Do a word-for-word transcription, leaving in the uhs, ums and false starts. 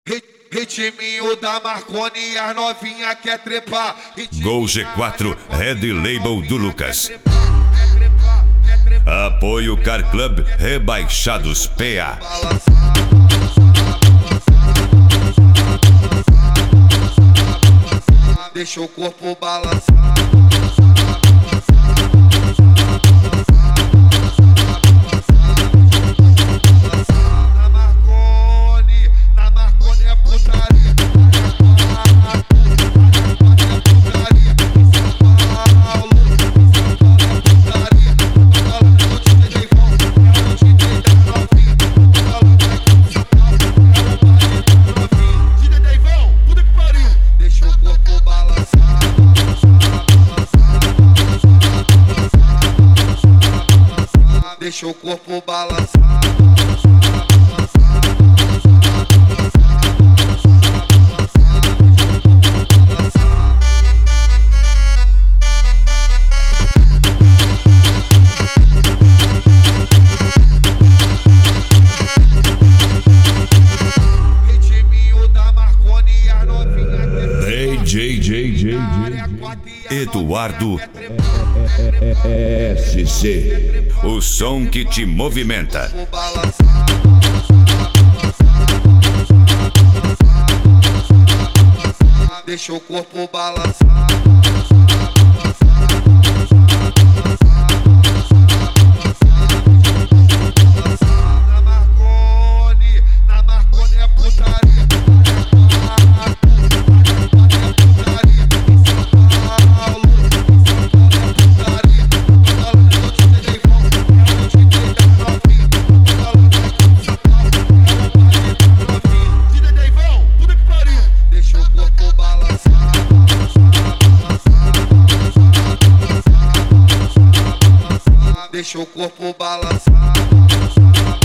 Ritminho da Marconi, as novinha quer trepar. Gol G quatro, Red Label do Lucas. Apoio Car Club Rebaixados P A. Deixa o corpo balançar. Na Marconi, na Marconi é putaria. Deixa o corpo balançar. Ritminho da Marconi, a novinha D J J J Eduardo S C. O som que te movimenta. Deixa o corpo balançar. Na Marconi, na Marconi é putaria. Deixa o corpo balançar.